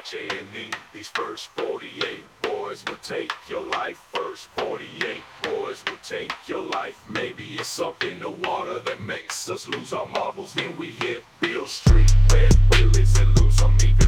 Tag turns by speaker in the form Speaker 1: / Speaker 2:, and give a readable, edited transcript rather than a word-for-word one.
Speaker 1: H-A-N-E. These first 48 boys will take your life. First 48 boys will take your life. Maybe it's something in the water that makes us lose our marbles. Then we hit Beale Street, Red Willies, and lose some even